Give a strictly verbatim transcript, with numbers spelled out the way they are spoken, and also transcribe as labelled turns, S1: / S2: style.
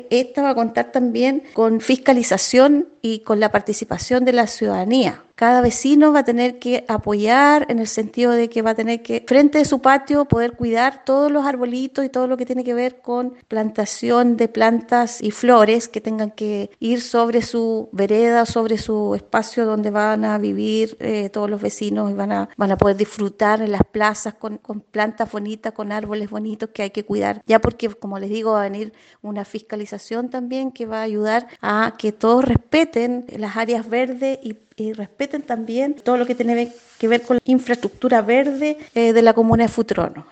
S1: Esta va a contar también con fiscalización y con la participación de la ciudadanía. Cada vecino va a tener que apoyar en el sentido de que va a tener que, frente de su patio, poder cuidar todos los arbolitos y todo lo que tiene que ver con plantación de plantas y flores que tengan que ir sobre su vereda, sobre su espacio donde van a vivir eh, todos los vecinos y van a, van a poder disfrutar en las plazas con, con plantas bonitas, con árboles bonitos que hay que cuidar. Ya porque, como les digo, va a venir una fiscalización también que va a ayudar a que todos respeten las áreas verdes y y respeten también todo lo que tiene que ver con la infraestructura verde eh, de la comuna de Futrono.